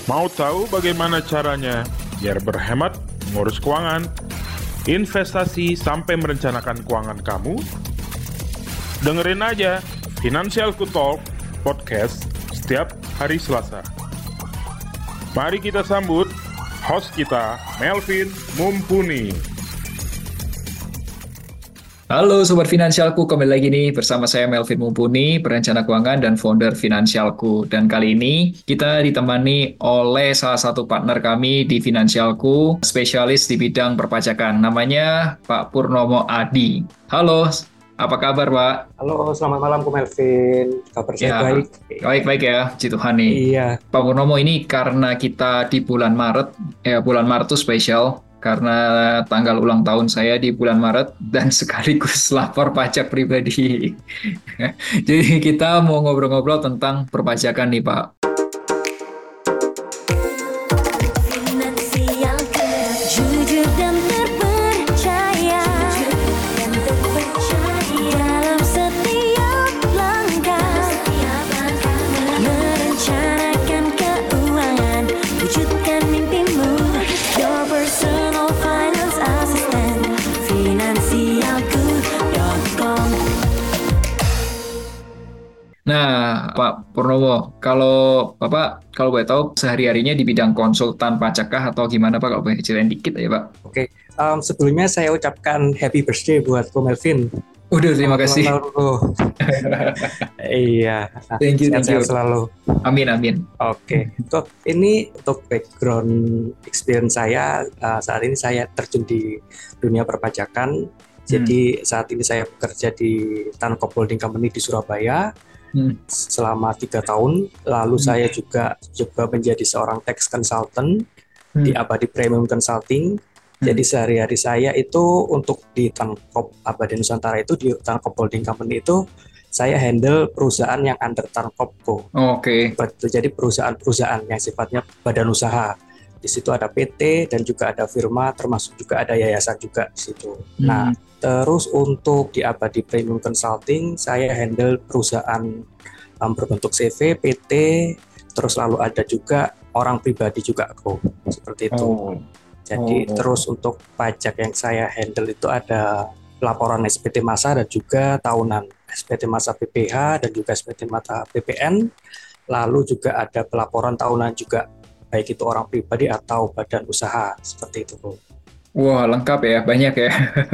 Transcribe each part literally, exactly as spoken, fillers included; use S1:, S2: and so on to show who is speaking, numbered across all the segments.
S1: Mau tahu bagaimana caranya biar berhemat, mengurus keuangan, investasi sampai merencanakan keuangan kamu? Dengerin aja Financialku Talk podcast setiap hari Selasa. Mari kita sambut host kita, Melvin Mumpuni.
S2: Halo Sobat Finansialku, kembali lagi nih bersama saya Melvin Mumpuni, perencana keuangan dan founder Finansialku. Dan kali ini kita ditemani oleh salah satu partner kami di Finansialku, spesialis di bidang perpajakan. Namanya Pak Purnomo Adi. Halo, apa kabar Pak?
S3: Halo, selamat malam Ko Melvin. Kabar saya
S2: Ya,
S3: baik.
S2: baik-baik ya, puji Tuhan nih.
S3: Iya.
S2: Pak Purnomo, ini karena kita di bulan Maret, ya bulan Maret itu spesial, karena tanggal ulang tahun saya di bulan Maret dan sekaligus lapor pajak pribadi. Jadi kita mau ngobrol-ngobrol tentang perpajakan nih Pak. Nah, Pak Purnomo, kalau Bapak kalau boleh tahu sehari-harinya di bidang konsultan pajakkah atau gimana Pak? Kalau boleh ceritain dikit ya Pak.
S3: Oke, um, sebelumnya saya ucapkan happy birthday buat Ko Melvin.
S2: Udah, terima kasih.
S3: Iya,
S2: thank you, thank you.
S3: Selalu.
S2: Amin, amin.
S3: Oke, so, ini untuk background experience saya, uh, saat ini saya terjun di dunia perpajakan. Jadi hmm. saat ini saya bekerja di Tankop Holding Company di Surabaya. Hmm. Selama tiga tahun, lalu hmm. saya juga juga menjadi seorang tax consultant hmm. di Abadi Premium Consulting. Hmm. Jadi sehari-hari saya itu untuk di Tankop Abadi Nusantara itu di Tankop Holding Company itu saya handle perusahaan yang under Tankopco.
S2: Oh, Oke. Okay.
S3: Jadi perusahaan-perusahaan yang sifatnya badan usaha. Di situ ada P T dan juga ada firma, termasuk juga ada yayasan juga di situ. Hmm. Nah, terus untuk di Abadi Premium Consulting, saya handle perusahaan um, berbentuk C V, P T, terus lalu ada juga orang pribadi juga kok, seperti itu. Oh. Jadi oh. terus untuk pajak yang saya handle itu ada laporan S P T masa dan juga tahunan S P T masa P P H dan juga S P T masa P P N. Lalu juga ada pelaporan tahunan juga, baik itu orang pribadi atau badan usaha, seperti itu.
S2: Wah, lengkap ya, banyak ya.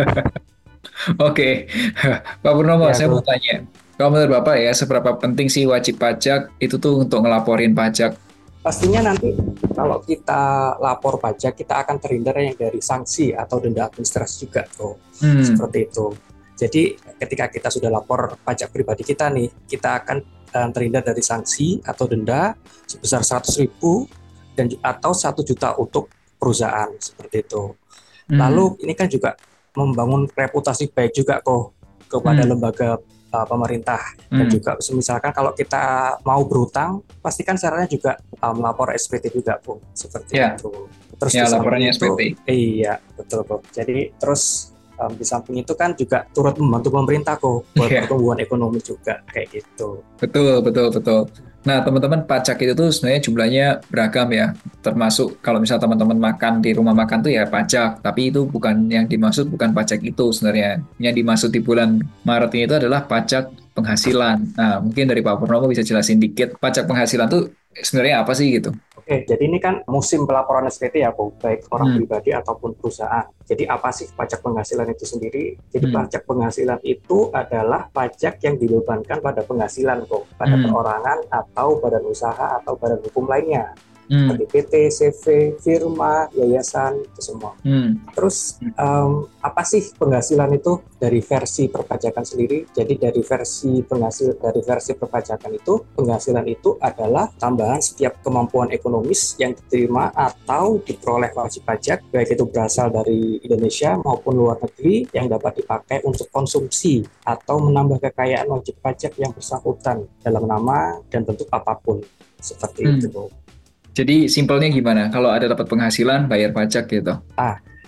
S2: Oke, Pak Purnomo, ya, saya mau tanya, kalau menurut Bapak ya, seberapa penting sih wajib pajak itu tuh untuk ngelaporin pajak?
S3: Pastinya nanti kalau kita lapor pajak, kita akan terhindar yang dari sanksi atau denda administrasi juga tuh, hmm. seperti itu. Jadi ketika kita sudah lapor pajak pribadi kita nih, kita akan uh, terhindar dari sanksi atau denda sebesar seratus ribu dan atau satu juta untuk perusahaan, seperti itu. Hmm. Lalu ini kan juga membangun reputasi baik juga kok kepada hmm. lembaga uh, pemerintah hmm. dan juga misalkan kalau kita mau berutang pastikan syaratnya juga uh, melapor S P T juga kok, seperti ya. Itu. Terus
S2: ya, laporannya S P T.
S3: Iya, betul kok. Jadi terus um, di samping itu kan juga turut membantu pemerintah kok buat yeah. pertumbuhan ekonomi juga kayak gitu.
S2: Betul, betul, betul. Nah, teman-teman, pajak itu tuh sebenarnya jumlahnya beragam ya. Termasuk kalau misalnya teman-teman makan di rumah makan tuh ya pajak, tapi itu bukan yang dimaksud, bukan pajak itu sebenarnya. Yang dimaksud di bulan Maret ini itu adalah pajak penghasilan. Nah, mungkin dari Pak Purnomo bisa jelasin dikit pajak penghasilan tuh sebenarnya apa sih gitu?
S3: Oke, jadi ini kan musim pelaporan S P T ya, Bu, baik orang hmm. pribadi ataupun perusahaan. Jadi apa sih pajak penghasilan itu sendiri? Jadi hmm. pajak penghasilan itu adalah pajak yang dibebankan pada penghasilan kok, pada hmm. perorangan atau badan usaha atau badan hukum lainnya. Hmm. Seperti P T, C V, firma, yayasan, itu semua. Hmm. Terus um, apa sih penghasilan itu dari versi perpajakan sendiri? Jadi dari versi penghasil dari versi perpajakan itu, penghasilan itu adalah tambahan setiap kemampuan ekonomis yang diterima atau diperoleh wajib pajak, baik itu berasal dari Indonesia maupun luar negeri yang dapat dipakai untuk konsumsi atau menambah kekayaan wajib pajak yang bersangkutan dalam nama dan bentuk apapun. Seperti hmm. itu.
S2: Jadi simpelnya gimana? Kalau ada dapat penghasilan, bayar pajak gitu?
S3: Ah,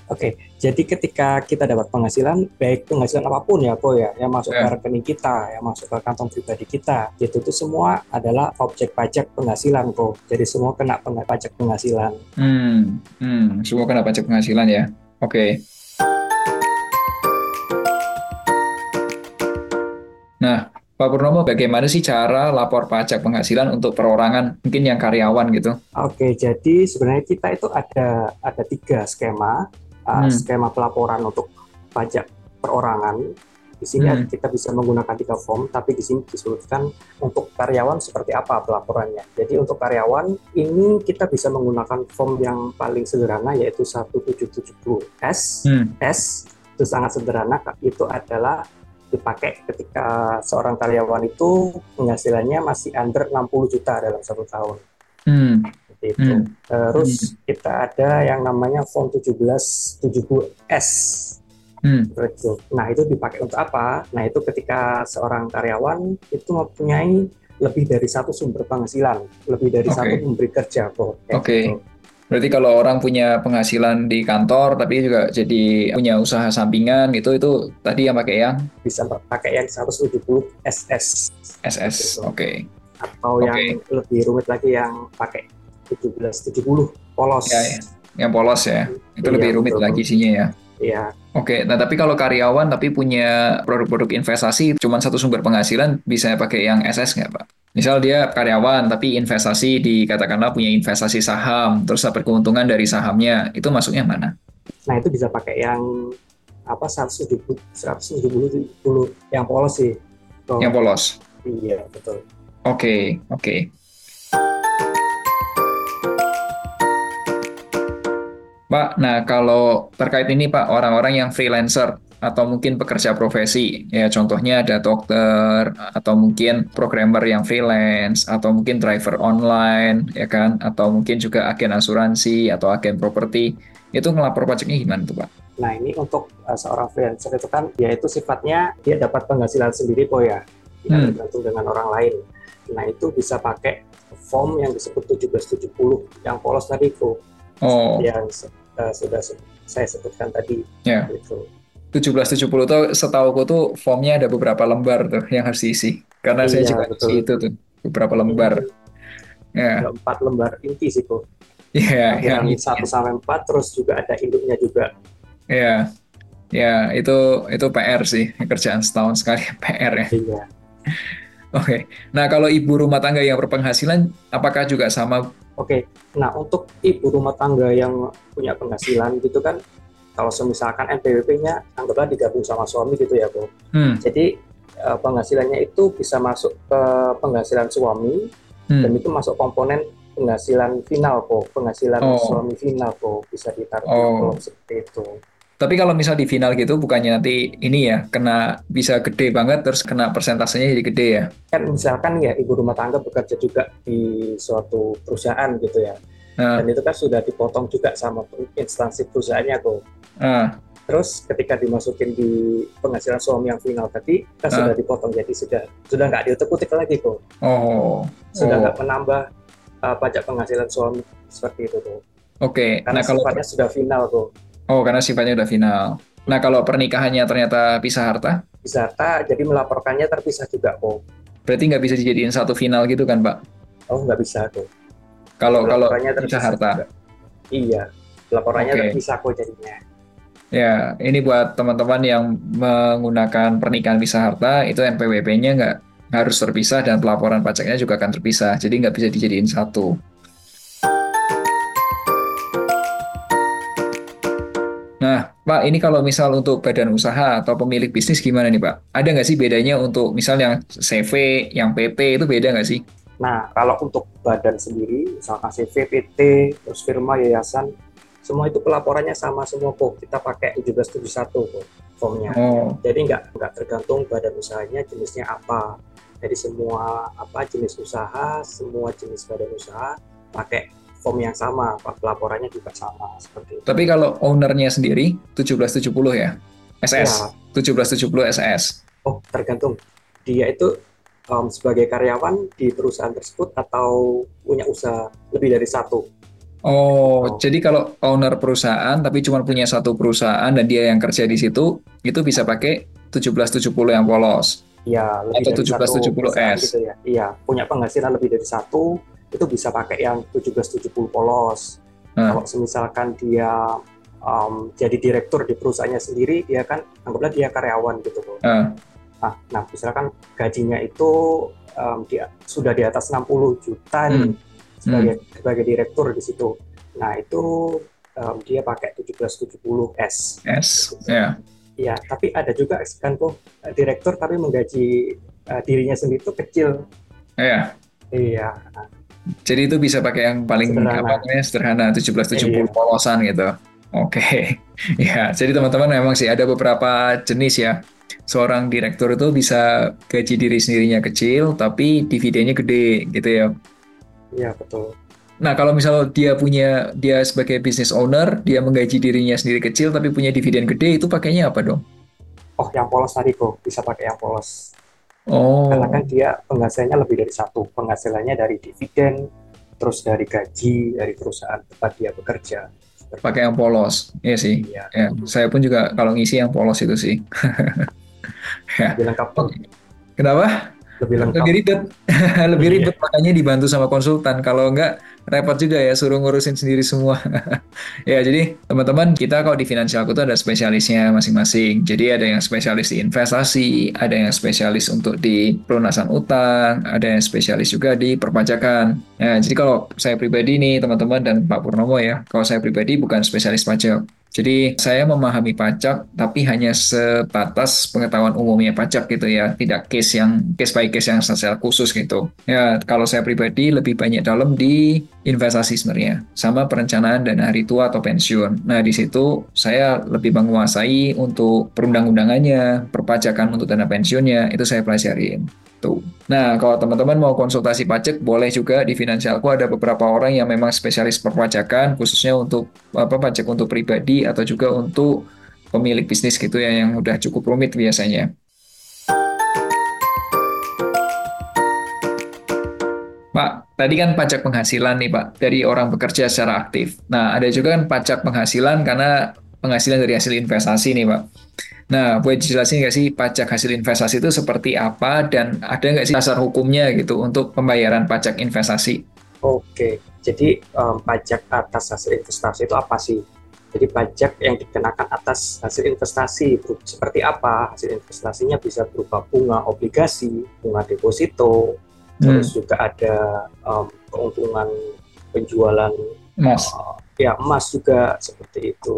S3: Oke, jadi ketika kita dapat penghasilan, baik penghasilan apapun ya, Po ya, yang masuk ke
S2: Ya.
S3: rekening kita, yang masuk ke kantong pribadi kita, itu tuh semua adalah objek pajak penghasilan, Po. Jadi semua kena peng- pajak penghasilan.
S2: Hmm, hmm, semua kena pajak penghasilan ya. Oke. Nah, Pak Purnomo, bagaimana sih cara lapor pajak penghasilan untuk perorangan, mungkin yang karyawan gitu?
S3: Oke, jadi sebenarnya kita itu ada ada tiga skema, uh,
S2: Hmm,
S3: skema pelaporan untuk pajak perorangan. Di sini
S2: hmm,
S3: kita bisa menggunakan tiga form, tapi di sini disebutkan untuk karyawan seperti apa pelaporannya. Jadi untuk karyawan ini kita bisa menggunakan form yang paling sederhana yaitu seribu tujuh ratus tujuh puluh S.
S2: hmm,
S3: S itu sangat sederhana, itu adalah dipakai ketika seorang karyawan itu penghasilannya masih under enam puluh juta dalam satu tahun.
S2: hmm,
S3: Seperti itu.
S2: hmm,
S3: Terus
S2: hmm,
S3: kita ada yang namanya form tujuh belas tujuh puluh S.
S2: hmm.
S3: Seperti itu. Nah, itu dipakai untuk apa? Nah, itu ketika seorang karyawan itu mempunyai lebih dari satu sumber penghasilan, lebih dari satu
S2: Oke,
S3: pemberi kerja, kok. Kayak
S2: oke.
S3: gitu.
S2: Berarti kalau orang punya penghasilan di kantor, tapi juga jadi punya usaha sampingan gitu, itu tadi yang pakai yang
S3: Bisa pakai yang seratus tujuh puluh S S. Seperti
S2: S S.
S3: itu.
S2: Oke,
S3: Atau
S2: oke.
S3: yang lebih rumit lagi yang pakai tujuh belas tujuh puluh polos.
S2: Ya, ya. Yang polos ya. Itu
S3: Iya,
S2: lebih rumit
S3: betul,
S2: lagi
S3: Bro.
S2: isinya ya.
S3: Iya.
S2: Oke, nah tapi kalau karyawan tapi punya produk-produk investasi cuma satu sumber penghasilan, bisa pakai yang S S nggak, Pak? Misal dia karyawan tapi investasi di katakanlah punya investasi saham, terus dapat keuntungan dari sahamnya, itu masuknya mana?
S3: Nah, itu bisa pakai yang apa seratus tujuh puluh seratus tujuh puluh yang polos sih. Oh,
S2: Yang polos.
S3: iya, betul.
S2: Oke, oke. Pak, nah kalau terkait ini Pak, orang-orang yang freelancer atau mungkin pekerja profesi, ya contohnya ada dokter, atau mungkin programmer yang freelance, atau mungkin driver online, ya kan, atau mungkin juga agen asuransi atau agen properti, itu ngelapor pajaknya gimana tuh Pak?
S3: Nah, ini untuk uh, seorang freelancer itu kan, ya itu sifatnya dia dapat penghasilan sendiri kok ya, tidak
S2: Hmm,
S3: tergantung dengan orang lain. Nah, itu bisa pakai form yang disebut tujuh belas tujuh puluh yang polos tadi kok,
S2: oh,
S3: yang uh, sudah se- saya sebutkan tadi.
S2: ya.
S3: Gitu.
S2: tujuh belas tujuh puluh tuh setauku tuh formnya ada beberapa lembar tuh yang harus diisi. Karena saya
S3: Iya,
S2: juga
S3: betul.
S2: isi itu tuh, beberapa lembar.
S3: Ini ada
S2: Ya,
S3: empat lembar inti sih kok.
S2: ya, yang
S3: Lampiran
S2: ini.
S3: satu sampai empat, terus juga ada induknya juga.
S2: Ya, ya, itu itu P R sih, kerjaan setahun sekali P R ya.
S3: Iya.
S2: Oke. Nah, kalau ibu rumah tangga yang berpenghasilan, apakah juga sama?
S3: Oke, nah untuk ibu rumah tangga yang punya penghasilan gitu kan, kalau misalkan N P W P-nya anggaplah digabung sama suami gitu ya, Bu.
S2: Hmm,
S3: Jadi eh, penghasilannya itu bisa masuk ke penghasilan suami dan
S2: hmm.
S3: itu masuk komponen penghasilan final, kok. Penghasilan
S2: Oh,
S3: suami final, kok. Bisa ditaruh di
S2: oh.
S3: kolom seperti itu.
S2: Tapi kalau misal di final gitu, bukannya nanti ini ya, kena bisa gede banget, terus kena persentasenya jadi gede ya?
S3: Kan misalkan ya ibu rumah tangga bekerja juga di suatu perusahaan gitu ya.
S2: Nah,
S3: Dan itu kan sudah dipotong juga sama instansi perusahaannya, kok.
S2: ah,
S3: Terus ketika dimasukin di penghasilan suami yang final tadi kan
S2: ah.
S3: sudah dipotong, jadi sudah sudah nggak diutek-utek lagi kok,
S2: Oh,
S3: sudah
S2: oh.
S3: nggak menambah uh, pajak penghasilan suami seperti itu tuh,
S2: Oke.
S3: karena
S2: Nah, kalau
S3: sifatnya sudah final tuh.
S2: oh karena sifatnya udah final. Nah, kalau pernikahannya ternyata pisah harta,
S3: Bisa ta, jadi melaporkannya terpisah juga kok.
S2: berarti nggak bisa dijadiin satu final gitu kan, Pak?
S3: Oh, nggak bisa tuh.
S2: Kalau kalau
S3: Laporannya
S2: pisah
S3: terpisah
S2: harta.
S3: juga. Iya, laporannya
S2: Oke.
S3: terpisah kok jadinya.
S2: Ya, ini buat teman-teman yang menggunakan pernikahan pisah harta, itu N P W P-nya nggak harus terpisah dan pelaporan pajaknya juga akan terpisah. Jadi nggak bisa dijadiin satu. Nah, Pak, ini kalau misal untuk badan usaha atau pemilik bisnis gimana nih, Pak? Ada nggak sih bedanya untuk misal yang C V, yang P T itu beda nggak sih?
S3: Nah, kalau untuk badan sendiri, misalkan C V, P T, terus firma, yayasan, semua itu pelaporannya sama semua kok. Kita pakai tujuh belas tujuh puluh satu kok formnya.
S2: Oh,
S3: Jadi nggak nggak tergantung badan usahanya jenisnya apa. Jadi semua apa jenis usaha, semua jenis badan usaha pakai form yang sama, pelaporannya juga sama seperti itu.
S2: tapi kalau ownernya sendiri tujuh belas tujuh puluh ya? S S,
S3: Ya,
S2: tujuh belas tujuh puluh S S.
S3: oh tergantung. Dia itu um, sebagai karyawan di perusahaan tersebut atau punya usaha lebih dari satu.
S2: Oh,
S3: Gitu.
S2: jadi kalau owner perusahaan tapi cuma punya satu perusahaan dan dia yang kerja di situ, itu bisa pakai tujuh belas tujuh puluh yang polos
S3: Ya, lebih
S2: atau
S3: dari
S2: tujuh belas tujuh
S3: satu
S2: puluh
S3: perusahaan
S2: s
S3: gitu ya. Iya, punya penghasilan lebih dari satu, itu bisa pakai yang tujuh belas tujuh puluh polos.
S2: Nah,
S3: Kalau misalkan dia um, jadi direktur di perusahaannya sendiri, dia kan anggaplah dia karyawan gitu loh.
S2: nah,
S3: Nah, nah misalkan gajinya itu um, dia sudah di atas enam puluh juta nih
S2: hmm, hmm,
S3: sebagai sebagai direktur di situ. Nah, itu um, dia pakai tujuh belas tujuh puluh S
S2: S,
S3: gitu.
S2: ya,
S3: Iya, tapi ada juga kan tuh eh, direktur tapi menggaji eh, dirinya sendiri tuh kecil.
S2: ya.
S3: Iya, nah,
S2: Jadi itu bisa pakai yang paling apa
S3: sederhana.
S2: namanya sederhana tujuh belas tujuh puluh
S3: Iya,
S2: polosan gitu. Oke, ya. Jadi teman-teman memang sih ada beberapa jenis ya. Seorang direktur itu bisa gaji diri sendirinya kecil, tapi dividennya gede gitu ya.
S3: iya betul.
S2: Nah, kalau misalnya dia punya, dia sebagai business owner, dia menggaji dirinya sendiri kecil, tapi punya dividen gede, itu pakainya apa dong?
S3: Oh, yang polos tadi kok bisa pakai yang polos. Karena kan
S2: Oh,
S3: dia penghasilannya lebih dari satu. Penghasilannya dari dividen, terus dari gaji, dari perusahaan tempat dia bekerja. Seperti
S2: pakai
S3: itu.
S2: yang polos. Iya sih.
S3: Iya,
S2: Ya, saya pun juga kalau ngisi yang polos itu sih. Ya.
S3: lebih lengkap tuh.
S2: Oke. Kenapa?
S3: Lebih lengkap.
S2: Lebih ribet, lebih
S3: Iya,
S2: ribet makanya dibantu sama konsultan. Kalau enggak repot juga ya suruh ngurusin sendiri semua. Ya, jadi teman-teman kita kalau di finansialku tuh ada spesialisnya masing-masing. Jadi ada yang spesialis di investasi, ada yang spesialis untuk di pelunasan utang, ada yang spesialis juga di perpajakan. Nah, jadi kalau saya pribadi nih teman-teman dan Pak Purnomo ya, kalau saya pribadi bukan spesialis pajak. Jadi saya memahami pajak tapi hanya sebatas pengetahuan umumnya pajak gitu ya, tidak case yang case by case yang secara khusus gitu. Ya, kalau saya pribadi lebih banyak dalam di investasi sebenarnya, sama perencanaan dana hari tua atau pensiun. Nah, di situ saya lebih menguasai untuk perundang-undangannya, perpajakan untuk dana pensiunnya, itu saya pelajarin. Tuh. Nah, kalau teman-teman mau konsultasi pajak, boleh juga di Finansialku ada beberapa orang yang memang spesialis perpajakan, khususnya untuk apa pajak untuk pribadi atau juga untuk pemilik bisnis gitu ya yang udah cukup rumit biasanya. Pak, tadi kan pajak penghasilan nih Pak, dari orang bekerja secara aktif. Nah, ada juga kan pajak penghasilan karena penghasilan dari hasil investasi nih Pak. Nah, boleh dijelasin nggak sih pajak hasil investasi itu seperti apa dan ada nggak sih dasar hukumnya gitu untuk pembayaran pajak investasi?
S3: oke. Jadi em, pajak atas hasil investasi itu apa sih? Jadi pajak yang dikenakan atas hasil investasi beru- seperti apa? Hasil investasinya bisa berupa bunga obligasi, bunga deposito, terus
S2: Hmm,
S3: juga ada em, keuntungan penjualan
S2: Mas.
S3: eh, ya emas juga seperti itu.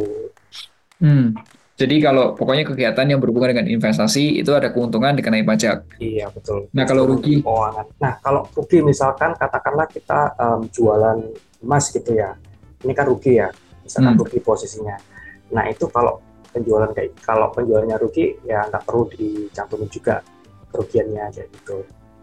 S2: Hmm. Jadi kalau pokoknya kegiatan yang berhubungan dengan investasi itu ada keuntungan dikenai pajak.
S3: Iya betul,
S2: Nah, kalau
S3: instrumen
S2: rugi,
S3: keuangan. Nah kalau rugi misalkan katakanlah kita em, jualan emas gitu ya, ini kan rugi ya, misalkan
S2: hmm.
S3: rugi posisinya. Nah itu kalau penjualan kayak kalau penjualannya rugi ya nggak perlu dicantumin juga kerugiannya kayak gitu.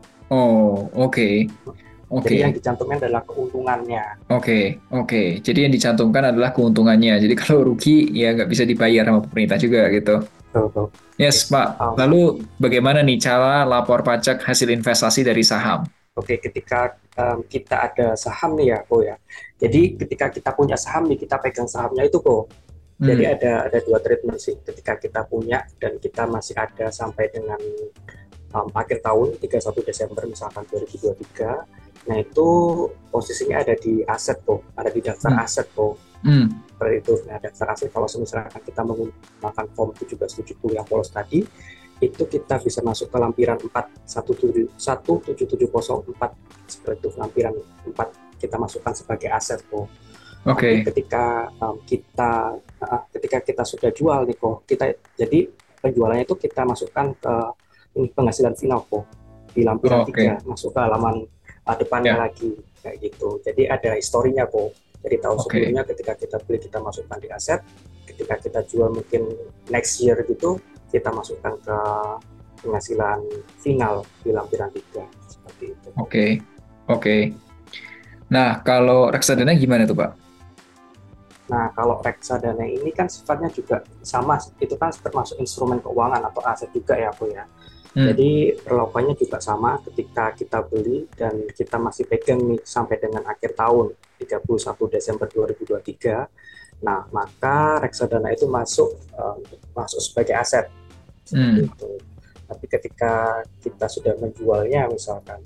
S2: Oh, oke,
S3: Jadi yang
S2: oke,
S3: dicantumkan adalah keuntungannya.
S2: oke, oke. Jadi yang dicantumkan adalah keuntungannya. Jadi kalau rugi ya nggak bisa dibayar sama pemerintah juga gitu.
S3: Betul, betul. Oke.
S2: Yes, Pak.
S3: Um,
S2: Lalu bagaimana nih cara lapor pajak hasil investasi dari saham?
S3: Oke, ketika em, kita ada saham nih ya, Ko ya. Jadi ketika kita punya saham nih, kita pegang sahamnya itu, Ko. Jadi
S2: Hmm,
S3: ada ada dua treatment sih. Ketika kita punya dan kita masih ada sampai dengan um, akhir tahun tiga puluh satu Desember misalkan dua ribu dua puluh tiga. Nah, itu posisinya ada di aset, Ko. Ada di daftar
S2: hmm,
S3: aset, Ko.
S2: hmm.
S3: Seperti itu. Nah, daftar aset kalau misalkan kita menggunakan form tujuh belas tujuh puluh yang polos tadi, itu kita bisa masuk ke lampiran empat satu tujuh satu tujuh tujuh nol empat seperti itu, lampiran empat kita masukkan sebagai aset kok. Nanti
S2: Oke,
S3: ketika um, kita uh, ketika kita sudah jual nih kok, kita jadi penjualannya itu kita masukkan ke ini penghasilan final kok di lampiran
S2: oke,
S3: tiga masuk ke halaman uh, depannya
S2: ya,
S3: lagi kayak gitu. Jadi ada historinya kok. Jadi tahun
S2: oke,
S3: sebelumnya ketika kita beli kita masukkan di aset, ketika kita jual mungkin next year gitu kita masukkan ke penghasilan final di lampiran tiga seperti itu.
S2: oke, oke. Nah, kalau reksadana gimana tuh, Pak?
S3: Nah, kalau reksadana ini kan sifatnya juga sama, itu kan termasuk instrumen keuangan atau aset juga ya, Bu ya.
S2: Hmm.
S3: Jadi perlakuannya juga sama ketika kita beli dan kita masih pegang nih sampai dengan akhir tahun tiga puluh satu Desember dua ribu dua puluh tiga. Nah, maka reksadana itu masuk um, masuk sebagai aset seperti
S2: Hmm.
S3: itu. Tapi ketika kita sudah menjualnya misalkan,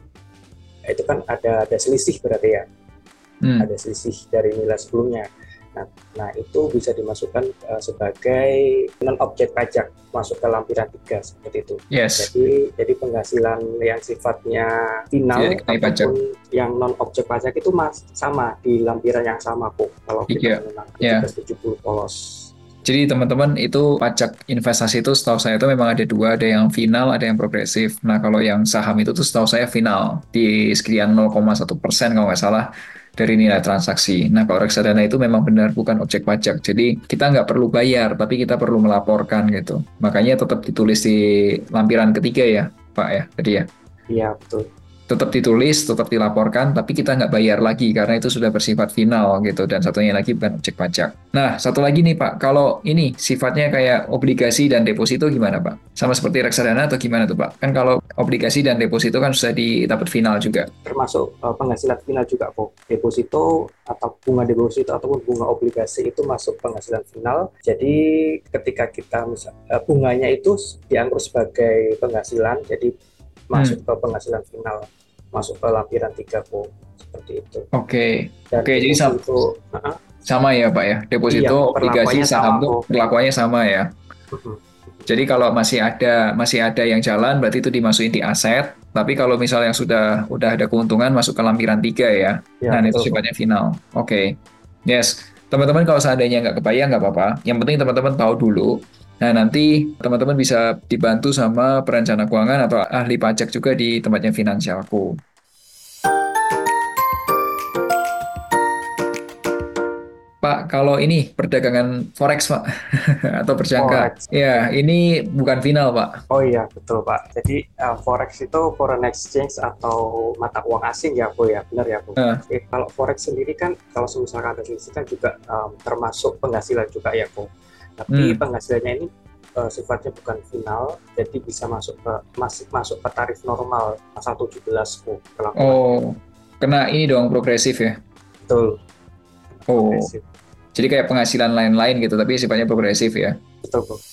S3: itu kan ada ada selisih berarti ya,
S2: Hmm.
S3: ada selisih dari nilai sebelumnya. Nah, nah itu bisa dimasukkan uh, sebagai non objek pajak, masuk ke lampiran tiga seperti itu.
S2: Yes.
S3: Jadi jadi penghasilan yang sifatnya final
S2: Tidak dikenai pajak.
S3: ataupun yang non objek pajak itu mas sama di lampiran yang sama kok. Kalau
S2: Iya.
S3: kita menang
S2: Ya.
S3: tujuh belas tujuh puluh polos.
S2: Jadi teman-teman itu pajak investasi itu setahu saya itu memang ada dua, ada yang final, ada yang progresif. Nah kalau yang saham itu tuh setahu saya final di sekian nol koma satu persen kalau nggak salah dari nilai transaksi. Nah kalau reksadana itu memang benar bukan objek pajak. Jadi kita nggak perlu bayar, tapi kita perlu melaporkan gitu. Makanya tetap ditulis di lampiran ketiga ya, Pak ya, tadi ya.
S3: Iya betul.
S2: Tetap ditulis, tetap dilaporkan, tapi kita nggak bayar lagi karena itu sudah bersifat final gitu. Dan satunya lagi bukan objek pajak. Nah, satu lagi nih Pak, kalau ini sifatnya kayak obligasi dan deposito gimana Pak? Sama seperti reksadana atau gimana tuh Pak? Kan kalau obligasi dan deposito kan sudah di tahap final juga.
S3: Termasuk uh, penghasilan final juga kok. Deposito atau bunga deposito ataupun bunga obligasi itu masuk penghasilan final. Jadi ketika kita misal, uh, bunganya itu dianggap sebagai penghasilan, jadi masuk
S2: Hmm.
S3: ke penghasilan final, masuk ke lampiran tiga kok, seperti itu.
S2: Oke,
S3: Dan
S2: oke jadi sama,
S3: deposito, uh-uh,
S2: sama ya Pak ya? Deposito,
S3: iya,
S2: obligasi,
S3: perlakuannya
S2: saham
S3: sama
S2: tuh
S3: kok.
S2: perlakuannya sama ya?
S3: Mhm.
S2: Jadi kalau masih ada masih ada yang jalan berarti itu dimasukin di aset. Tapi kalau misalnya sudah udah ada keuntungan masuk ke lampiran tiga ya.
S3: Ya,
S2: Nah itu
S3: betul.
S2: sifatnya final. Oke, yes. Teman-teman kalau seandainya nggak kebayang nggak apa-apa. Yang penting teman-teman tahu dulu. Nah nanti teman-teman bisa dibantu sama perencana keuangan atau ahli pajak juga di tempatnya Finansialku. Pak, kalau ini perdagangan forex Pak atau berjangka,
S3: Forex.
S2: ya ini bukan final Pak.
S3: Oh iya, betul Pak. Jadi uh, forex itu foreign exchange atau mata uang asing ya, Bu ya, benar ya, Bu.
S2: Uh.
S3: Oke, kalau forex sendiri kan, kalau misalkan ada selisih kan juga um, termasuk penghasilan juga ya, Bu. Tapi
S2: Hmm.
S3: penghasilannya ini uh, sifatnya bukan final, jadi bisa masuk ke masih masuk ke tarif normal pasal tujuh belas, Bu. Perlakuan.
S2: Oh, kena ini dong progresif ya.
S3: Betul.
S2: Oh,
S3: Progresif.
S2: jadi kayak penghasilan lain-lain gitu, tapi sifatnya progresif ya.
S3: Betul, Bu.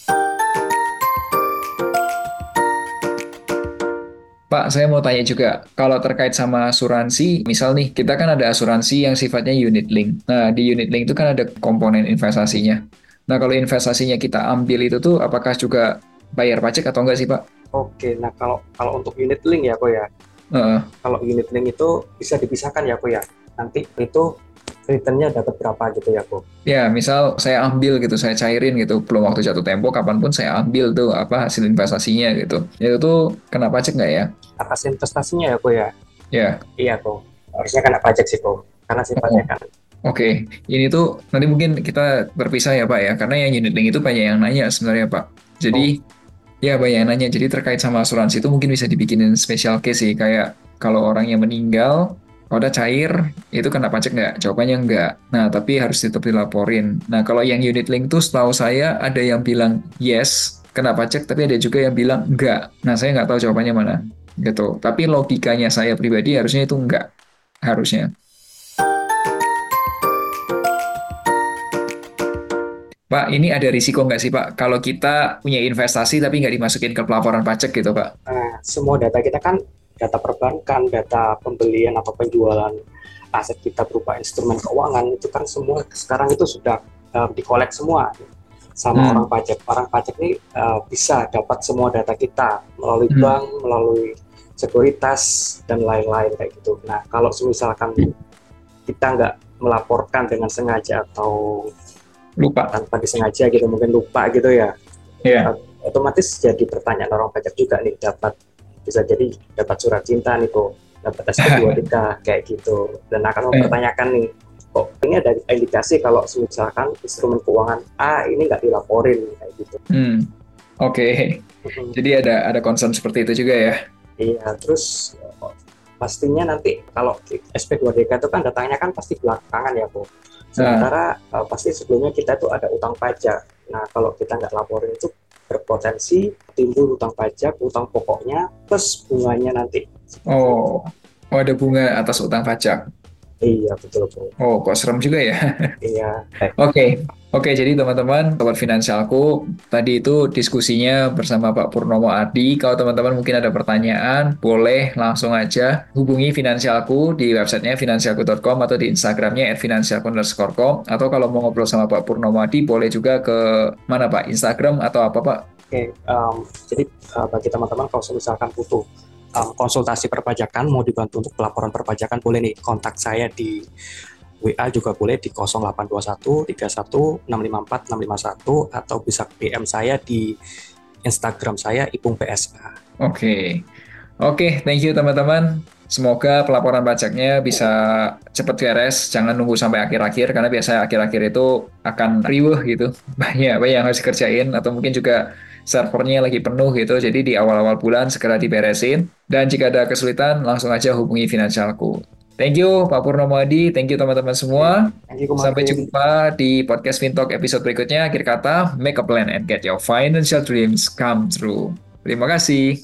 S2: Pak, saya mau tanya juga, kalau terkait sama asuransi, misal nih, kita kan ada asuransi yang sifatnya unit link. Nah, di unit link itu kan ada komponen investasinya. Nah, kalau investasinya kita ambil itu tuh, apakah juga bayar pajak atau enggak sih, Pak?
S3: Oke, nah kalau kalau untuk unit link ya, Bu ya.
S2: Uh,
S3: Kalau unit link itu bisa dipisahkan ya, Bu ya. Nanti itu returnnya dapat berapa gitu ya, Bu.
S2: ya, misal saya ambil gitu, saya cairin gitu, belum waktu jatuh tempo, kapanpun saya ambil tuh apa hasil investasinya gitu. Itu tuh kena pajak nggak ya?
S3: Atas investasinya ya, Bu ya.
S2: Ya.
S3: Iya, Bu. Harusnya kena pajak sih, Bu. Karena sifatnya kan.
S2: Oke, ini tuh nanti mungkin kita berpisah ya Pak ya, karena yang unit link itu banyak yang nanya sebenarnya Pak. Jadi ya banyak yang nanya, jadi terkait sama asuransi itu mungkin bisa dibikinin special case sih, kayak kalau orang yang meninggal, kalau udah cair, itu kena pajak nggak? Jawabannya nggak. Nah, tapi harus tetap dilaporin. Nah, kalau yang unit link tuh setahu saya ada yang bilang yes, kena pajak, tapi ada juga yang bilang nggak. Nah, saya nggak tahu jawabannya mana. Gitu. Tapi logikanya saya pribadi harusnya itu nggak. Harusnya. Pak, ini ada risiko nggak sih Pak? Kalau kita punya investasi tapi nggak dimasukin ke pelaporan pajak gitu Pak?
S3: Nah, semua data kita kan data perbankan, data pembelian atau penjualan aset kita berupa instrumen keuangan itu kan semua sekarang itu sudah uh, dikolek semua sama
S2: Hmm.
S3: orang pajak. Orang pajak ini uh, bisa dapat semua data kita melalui
S2: Hmm.
S3: bank, melalui sekuritas dan lain-lain kayak gitu. Nah, kalau misalkan kita nggak melaporkan dengan sengaja atau
S2: Lupa.
S3: tanpa disengaja gitu, mungkin lupa gitu ya,
S2: Iya.
S3: otomatis jadi pertanyaan orang pajak juga nih, dapat bisa jadi dapat surat cinta nih kok, dapat S P dua nikah kayak gitu, dan akan mempertanyakan nih, kok ini ada indikasi kalau misalkan instrumen keuangan A ini nggak dilaporin kayak gitu.
S2: Hmm. Oke.
S3: Mhm.
S2: Jadi ada ada concern seperti itu juga ya.
S3: Iya, terus pastinya nanti kalau S P dua D K itu kan datangnya kan pasti belakangan ya, Bu. Sementara uh, pasti sebelumnya kita tuh ada utang pajak. Nah, kalau kita nggak laporin itu berpotensi timbul hutang pajak, hutang pokoknya plus bunganya nanti.
S2: Oh, oh ada bunga atas utang pajak.
S3: Iya, betul, Bu.
S2: Oh, kok serem juga ya?
S3: Iya.
S2: Oke, oke. Jadi teman-teman, Sobat Finansialku, tadi itu diskusinya bersama Pak Purnomo Adi. Kalau teman-teman mungkin ada pertanyaan, boleh langsung aja hubungi Finansialku di websitenya finansialku dot com atau di Instagramnya at finansialku underscore com. Atau kalau mau ngobrol sama Pak Purnomo Adi, boleh juga ke mana Pak? Instagram atau apa Pak?
S3: Oke, um, jadi uh, bagi teman-teman kalau misalkan butuh um, konsultasi perpajakan, mau dibantu untuk pelaporan perpajakan, boleh nih kontak saya di W A juga boleh di nol delapan dua satu tiga satu enam lima empat enam lima satu atau bisa D M saya di Instagram saya Ipung P S A.
S2: Oke, oke, thank you teman-teman. Semoga pelaporan pajaknya bisa cepat beres, jangan nunggu sampai akhir-akhir karena biasanya akhir-akhir itu akan riuh gitu, banyak banyak yang harus dikerjain atau mungkin juga servernya lagi penuh gitu. Jadi di awal-awal bulan segera diberesin dan jika ada kesulitan langsung aja hubungi Finansialku. Thank you Pak Purnomo Adi, thank you teman-teman semua.
S3: Thank you, Ko
S2: Sampai
S3: Martin.
S2: jumpa di podcast Fintalk episode berikutnya. Akhir kata, make a plan and get your financial dreams come true. Terima kasih.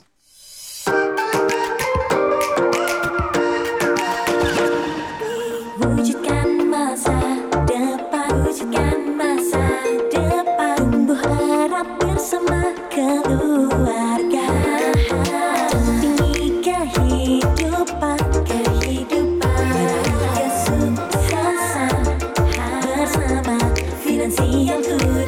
S4: Wujudkan masa depan, wujudkan masa depan, tumbuh erat bersama keluarga. Tinggi kehidupan, kehidupan, kesuksesan bersama Finansialku.